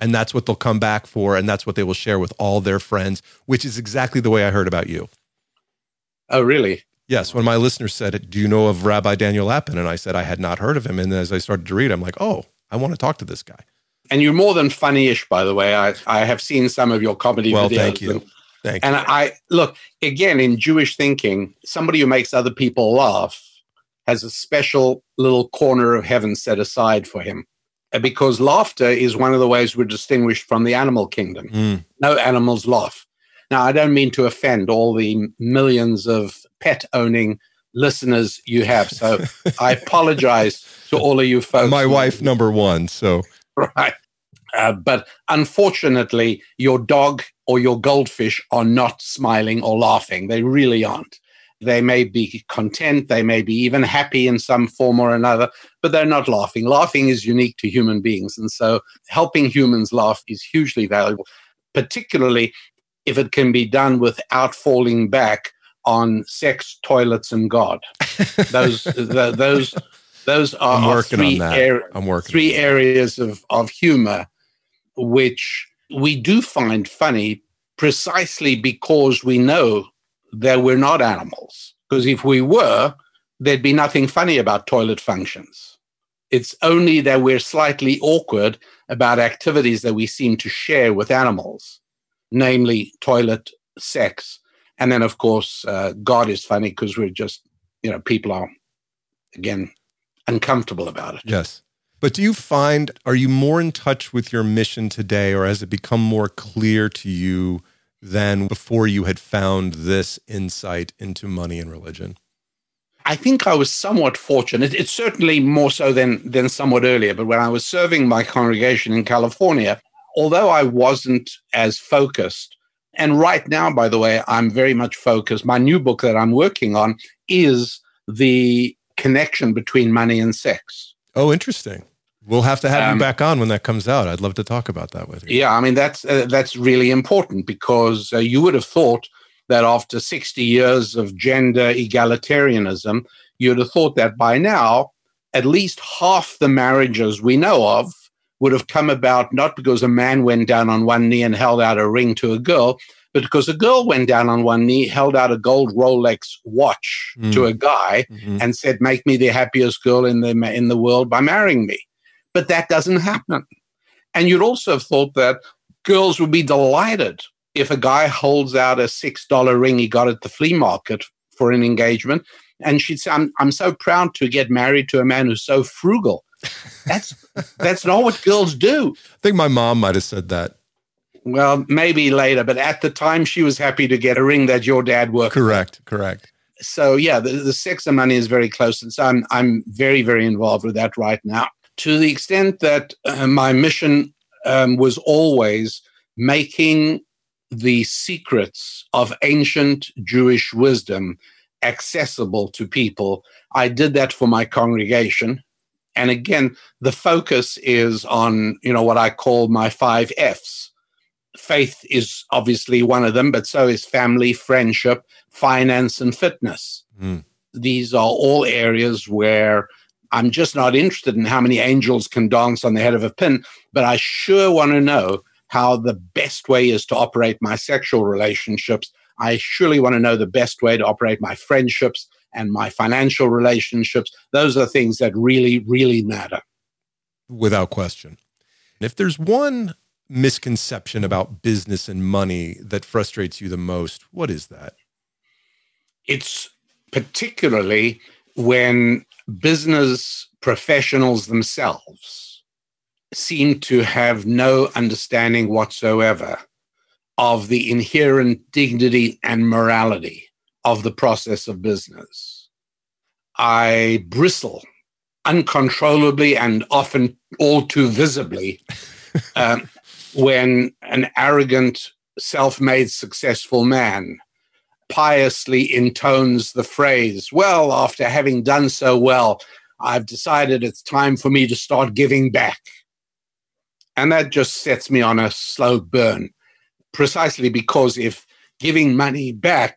And that's what they'll come back for. And that's what they will share with all their friends, which is exactly the way I heard about you. Oh, really? Yes. When my listeners said, do you know of Rabbi Daniel Lapin? And I said, I had not heard of him. And as I started to read, I'm like, oh, I want to talk to this guy. And you're more than funny-ish, by the way. I have seen some of your comedy videos. Well, thank you. Thank you. And I look, again, in Jewish thinking, somebody who makes other people laugh has a special little corner of heaven set aside for him. Because laughter is one of the ways we're distinguished from the animal kingdom. No animals laugh. Now, I don't mean to offend all the millions of pet-owning listeners you have. So I apologize to all of you folks. My wife, number one, so. Right. But unfortunately, your dog or your goldfish are not smiling or laughing. They really aren't. They may be content. They may be even happy in some form or another, but they're not laughing. Laughing is unique to human beings. And so helping humans laugh is hugely valuable, particularly if it can be done without falling back on sex, toilets, and God. Those are three areas of humor which we do find funny precisely because we know that we're not animals. Because if we were, there'd be nothing funny about toilet functions. It's only that we're slightly awkward about activities that we seem to share with animals, namely toilet, sex. And then, of course, God is funny because we're just, people are, again, uncomfortable about it. Yes. But do you find, are you more in touch with your mission today, or has it become more clear to you than before you had found this insight into money and religion? I think I was somewhat fortunate. It's certainly more so than somewhat earlier. But when I was serving my congregation in California, although I wasn't as focused, and right now, by the way, I'm very much focused. My new book that I'm working on is the connection between money and sex. Oh, interesting. We'll have to have you back on when that comes out. I'd love to talk about that with you. Yeah, I mean, that's really important because you would have thought that after 60 years of gender egalitarianism, you'd have thought that by now, at least half the marriages we know of would have come about not because a man went down on one knee and held out a ring to a girl, but because a girl went down on one knee, held out a gold Rolex watch to a guy and said, make me the happiest girl in the world by marrying me. But that doesn't happen. And you'd also have thought that girls would be delighted if a guy holds out a $6 ring he got at the flea market for an engagement, and she'd say, I'm so proud to get married to a man who's so frugal. That's not what girls do. I think my mom might have said that. Well, maybe later, but at the time she was happy to get a ring that your dad worked. Correct. So yeah, the sex and money is very close. And so I'm very, very involved with that right now. To the extent that my mission was always making the secrets of ancient Jewish wisdom accessible to people. I did that for my congregation. And again, the focus is on, what I call my 5 Fs. Faith is obviously one of them, but so is family, friendship, finance, and fitness. These are all areas where I'm just not interested in how many angels can dance on the head of a pin, but I sure want to know how the best way is to operate my sexual relationships. I surely want to know the best way to operate my friendships and my financial relationships. Those are things that really, really matter. Without question. If there's one misconception about business and money that frustrates you the most, what is that? It's particularly when business professionals themselves seem to have no understanding whatsoever of the inherent dignity and morality of the process of business. I bristle uncontrollably and often all too visibly when an arrogant, self-made, successful man piously intones the phrase, well, after having done so well, I've decided it's time for me to start giving back. And that just sets me on a slow burn, precisely because if giving money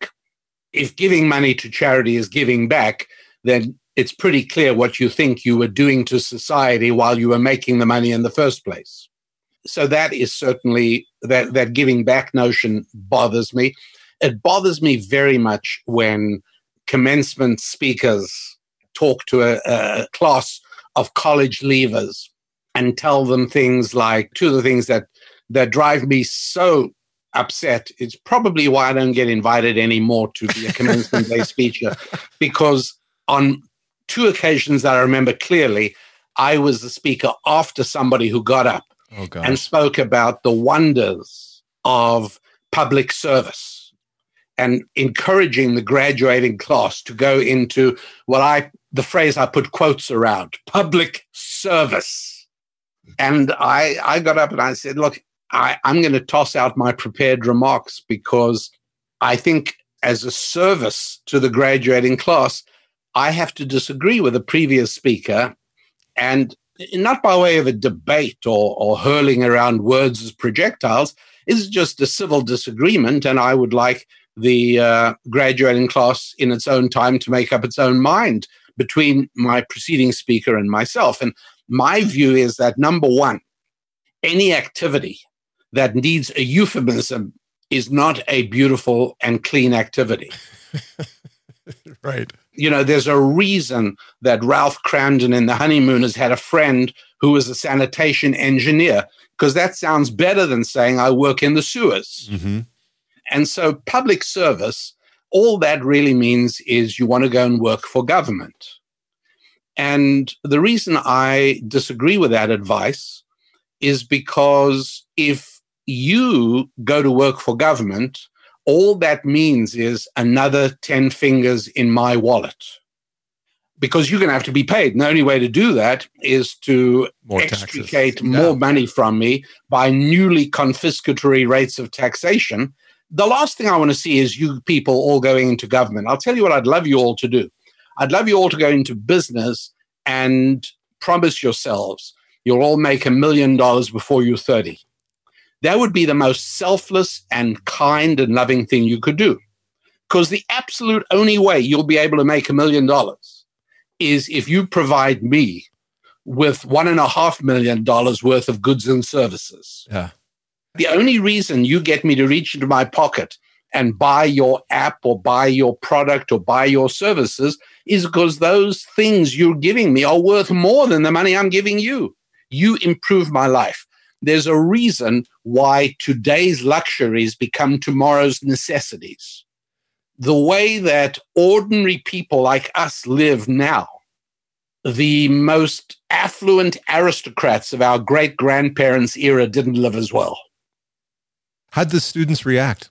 to charity is giving back, then it's pretty clear what you think you were doing to society while you were making the money in the first place. So that is certainly, that giving back notion bothers me. It bothers me very much when commencement speakers talk to a class of college leavers and tell them things like, two of the things that drive me so upset, it's probably why I don't get invited anymore to be a commencement day speaker, because on 2 occasions that I remember clearly, I was the speaker after somebody who got up and spoke about the wonders of public service and encouraging the graduating class to go into the phrase I put quotes around, public service. And I got up and I said, look, I'm going to toss out my prepared remarks because I think as a service to the graduating class, I have to disagree with the previous speaker, and not by way of a debate or hurling around words as projectiles. It's just a civil disagreement, and I would like the graduating class in its own time to make up its own mind between my preceding speaker and myself. And my view is that, number one, any activity that needs a euphemism is not a beautiful and clean activity. Right. You know, there's a reason that Ralph Cramden in The Honeymooners had a friend who was a sanitation engineer, because that sounds better than saying I work in the sewers. Mm-hmm. And so public service, all that really means is you want to go and work for government. And the reason I disagree with that advice is because if you go to work for government, all that means is another 10 fingers in my wallet, because you're going to have to be paid. And the only way to do that is to extricate more money from me by newly confiscatory rates of taxation. The last thing I want to see is you people all going into government. I'll tell you what I'd love you all to do. I'd love you all to go into business and promise yourselves you'll all make $1 million before you're 30. That would be the most selfless and kind and loving thing you could do. Because the absolute only way you'll be able to make $1 million is if you provide me with $1.5 million worth of goods and services. Yeah. The only reason you get me to reach into my pocket and buy your app or buy your product or buy your services is because those things you're giving me are worth more than the money I'm giving you. You improve my life. There's a reason why today's luxuries become tomorrow's necessities. The way that ordinary people like us live now, the most affluent aristocrats of our great-grandparents' era didn't live as well. How'd the students react?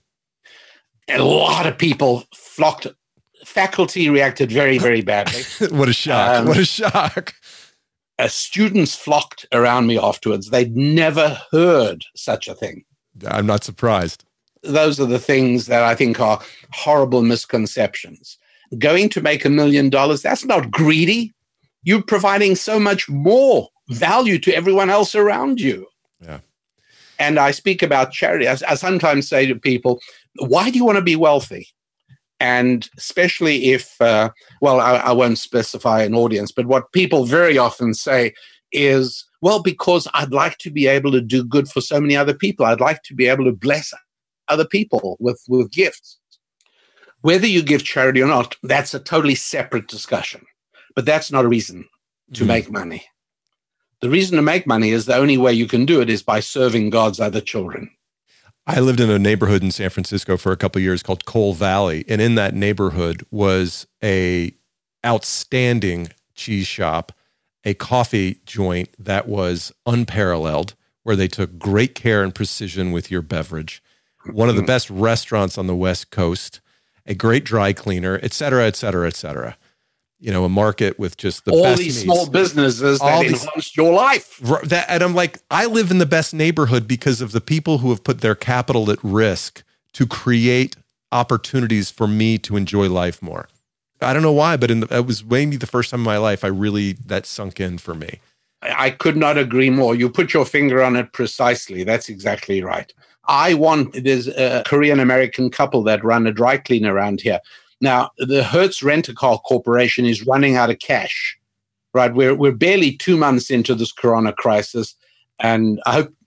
A lot of people flocked. Faculty reacted very, very badly. What a shock. What a shock. Students flocked around me afterwards. They'd never heard such a thing. I'm not surprised. Those are the things that I think are horrible misconceptions. Going to make $1 million, that's not greedy. You're providing so much more value to everyone else around you. Yeah. And I speak about charity. I sometimes say to people, why do you want to be wealthy? And especially if, I won't specify an audience, but what people very often say is, well, because I'd like to be able to do good for so many other people. I'd like to be able to bless other people with gifts. Whether you give charity or not, that's a totally separate discussion. But that's not a reason to make money. The reason to make money is the only way you can do it is by serving God's other children. I lived in a neighborhood in San Francisco for a couple of years called Cole Valley. And in that neighborhood was a outstanding cheese shop, a coffee joint that was unparalleled, where they took great care and precision with your beverage, one of the best restaurants on the West Coast, a great dry cleaner, et cetera, et cetera, et cetera. You know, a market with just the all best these meats. Small businesses that enhanced your life. And I'm like, I live in the best neighborhood because of the people who have put their capital at risk to create opportunities for me to enjoy life more. I don't know why, but it was maybe the first time in my life that sunk in for me. I could not agree more. You put your finger on it precisely. That's exactly right. There's a Korean-American couple that run a dry cleaner around here. Now, the Hertz Rent-A-Car Corporation is running out of cash, right? We're barely 2 months into this corona crisis, and I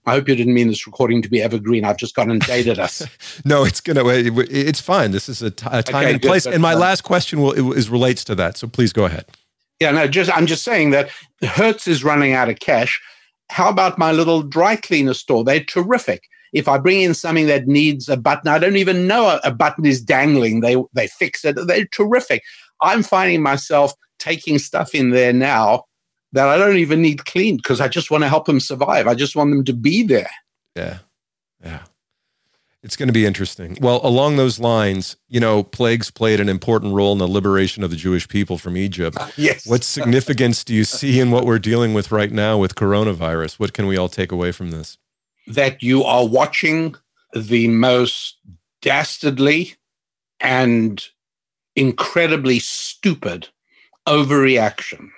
I hope you didn't mean this recording to be evergreen. I've just gone and dated us. No, it's fine. This is a time and place. And my last question relates to that. So please go ahead. Yeah, no, I'm just saying that Hertz is running out of cash. How about my little dry cleaner store? They're terrific. If I bring in something that needs a button, I don't even know a button is dangling. They fix it. They're terrific. I'm finding myself taking stuff in there now that I don't even need cleaned because I just want to help them survive. I just want them to be there. Yeah. It's going to be interesting. Well, along those lines, plagues played an important role in the liberation of the Jewish people from Egypt. Yes. What significance do you see in what we're dealing with right now with coronavirus? What can we all take away from this? That you are watching the most dastardly and incredibly stupid overreaction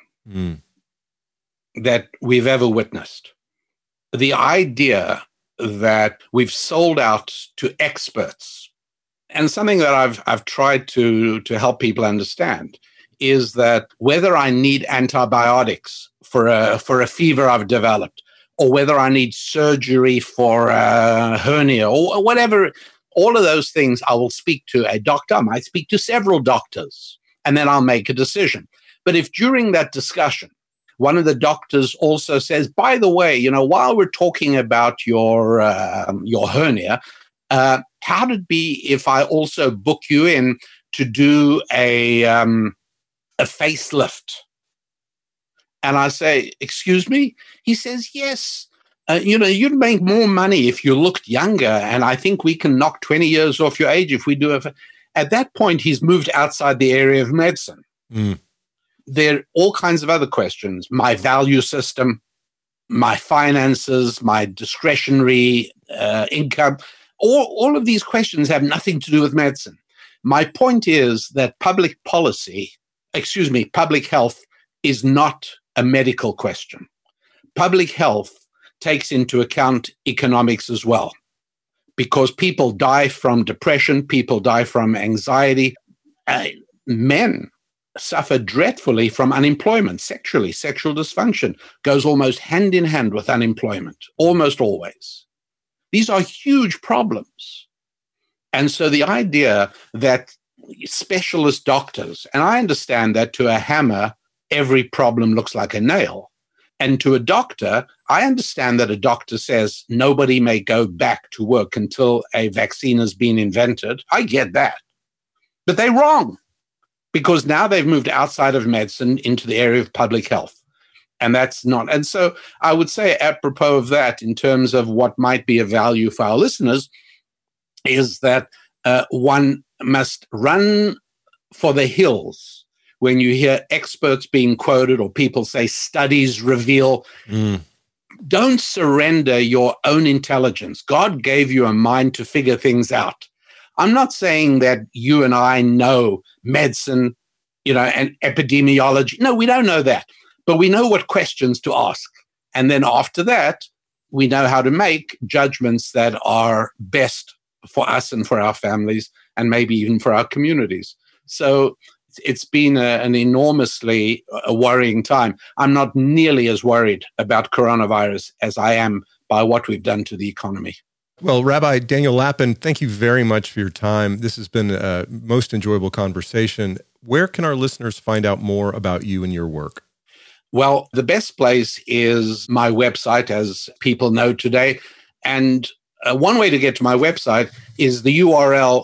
that we've ever witnessed. The idea that we've sold out to experts, and something that I've tried to help people understand is that whether I need antibiotics for a fever I've developed, or whether I need surgery for a hernia or whatever, all of those things, I will speak to a doctor. I might speak to several doctors, and then I'll make a decision. But if during that discussion, one of the doctors also says, by the way, while we're talking about your hernia, how'd it be if I also book you in to do a facelift? And I say, excuse me? He says, yes. You'd make more money if you looked younger, and I think we can knock 20 years off your age if we do it. At that point, he's moved outside the area of medicine. There are all kinds of other questions. My value system, my finances, my discretionary income, all of these questions have nothing to do with medicine. My point is that public health is not a medical question. Public health takes into account economics as well, because people die from depression, people die from anxiety. Men suffer dreadfully from unemployment, sexual dysfunction goes almost hand in hand with unemployment, almost always. These are huge problems. And so the idea that specialist doctors, and I understand that to a hammer, every problem looks like a nail. And to a doctor, I understand that a doctor says nobody may go back to work until a vaccine has been invented. I get that. But they're wrong, because now they've moved outside of medicine into the area of public health. And that's not. And so I would say, apropos of that, in terms of what might be of value for our listeners, is that one must run for the hills when you hear experts being quoted or people say studies reveal. Don't surrender your own intelligence. God gave you a mind to figure things out. I'm not saying that you and I know medicine, and epidemiology. No, we don't know that. But we know what questions to ask. And then after that, we know how to make judgments that are best for us and for our families, and maybe even for our communities. So it's been an enormously worrying time. I'm not nearly as worried about coronavirus as I am by what we've done to the economy. Well, Rabbi Daniel Lapin, thank you very much for your time. This has been a most enjoyable conversation. Where can our listeners find out more about you and your work? Well, the best place is my website, as people know today. And one way to get to my website is the URL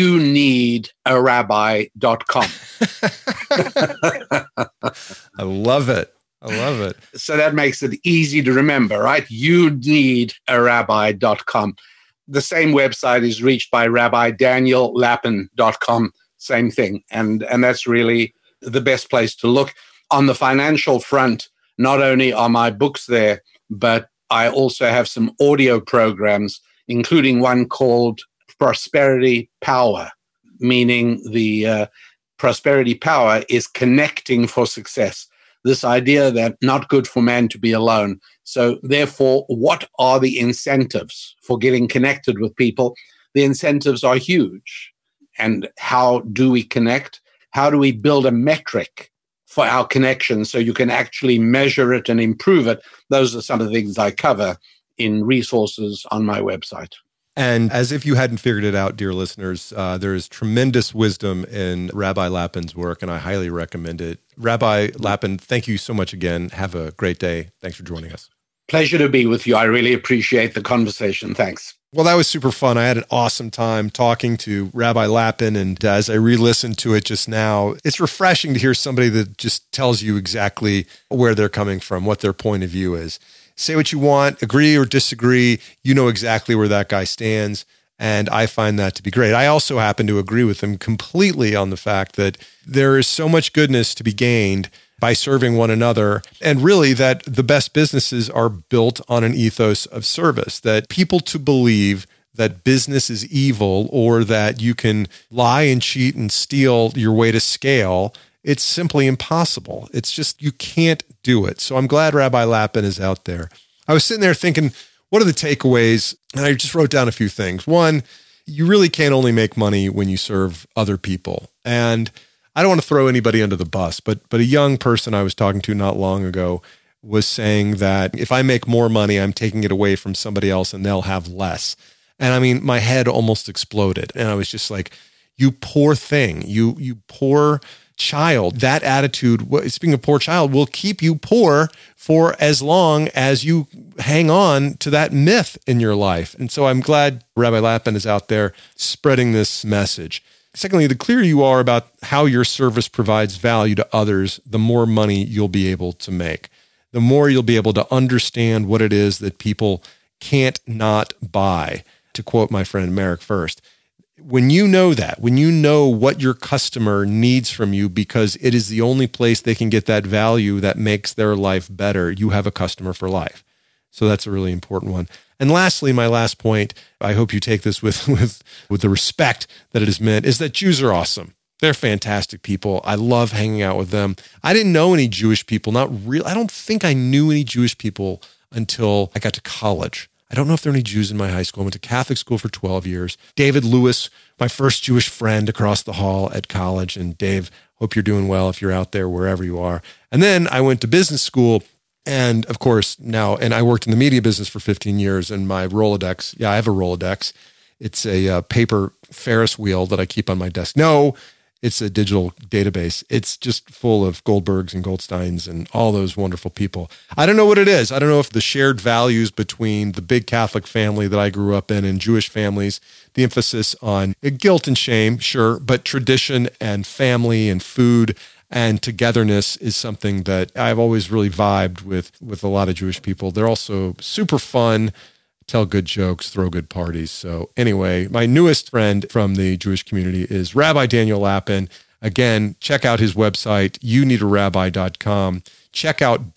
youneedarabbi.com. I love it. So that makes it easy to remember, right? youneedarabbi.com. The same website is reached by rabbidaniellapin.com. Same thing. And that's really the best place to look. On the financial front, not only are my books there, but I also have some audio programs, including one called Prosperity Power, meaning the prosperity power is connecting for success. This idea that not good for man to be alone. So therefore, what are the incentives for getting connected with people? The incentives are huge. And how do we connect? How do we build a metric for our connection so you can actually measure it and improve it? Those are some of the things I cover in resources on my website. And as if you hadn't figured it out, dear listeners, there is tremendous wisdom in Rabbi Lapin's work, and I highly recommend it. Rabbi Lapin, thank you so much again. Have a great day. Thanks for joining us. Pleasure to be with you. I really appreciate the conversation. Thanks. Well, that was super fun. I had an awesome time talking to Rabbi Lapin, and as I re-listened to it just now, it's refreshing to hear somebody that just tells you exactly where they're coming from, what their point of view is. Say what you want, agree or disagree, you know exactly where that guy stands, and I find that to be great. I also happen to agree with him completely on the fact that there is so much goodness to be gained by serving one another, and really that the best businesses are built on an ethos of service, that people to believe that business is evil or that you can lie and cheat and steal your way to scale, it's simply impossible. It's just, you can't do it. So I'm glad Rabbi Lapin is out there. I was sitting there thinking, what are the takeaways? And I just wrote down a few things. One, you really can't only make money when you serve other people. And I don't want to throw anybody under the bus, but a young person I was talking to not long ago was saying that if I make more money, I'm taking it away from somebody else and they'll have less. And I mean, my head almost exploded. And I was just like, you poor thing, you poor child. That attitude, speaking of poor child, will keep you poor for as long as you hang on to that myth in your life. And so I'm glad Rabbi Lapin is out there spreading this message. Secondly, the clearer you are about how your service provides value to others, the more money you'll be able to make. The more you'll be able to understand what it is that people can't not buy, to quote my friend Merrick First. When you know that, when you know what your customer needs from you because it is the only place they can get that value that makes their life better, you have a customer for life. So that's a really important one. And lastly, my last point, I hope you take this with the respect that it is meant, is that Jews are awesome. They're fantastic people. I love hanging out with them. I didn't know any Jewish people, I don't think I knew any Jewish people until I got to college. I don't know if there are any Jews in my high school. I went to Catholic school for 12 years. David Lewis, my first Jewish friend across the hall at college. And Dave, hope you're doing well if you're out there, wherever you are. And then I went to business school. And of course and I worked in the media business for 15 years, and my Rolodex, I have a Rolodex. It's a paper Ferris wheel that I keep on my desk. No, it's a digital database. It's just full of Goldbergs and Goldsteins and all those wonderful people. I don't know what it is. I don't know if the shared values between the big Catholic family that I grew up in and Jewish families, the emphasis on guilt and shame, sure, but tradition and family and food and togetherness is something that I've always really vibed with a lot of Jewish people. They're also super fun, tell good jokes, throw good parties. So anyway, my newest friend from the Jewish community is Rabbi Daniel Lapin. Again, check out his website, youneedarabbi.com. Check out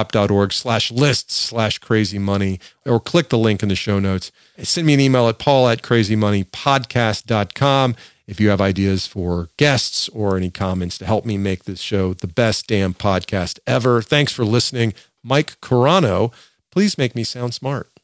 bookshop.org/lists/crazymoney, or click the link in the show notes. Send me an email at paul@crazymoneypodcast.com if you have ideas for guests or any comments to help me make this show the best damn podcast ever. Thanks for listening. Mike Carano, please make me sound smart.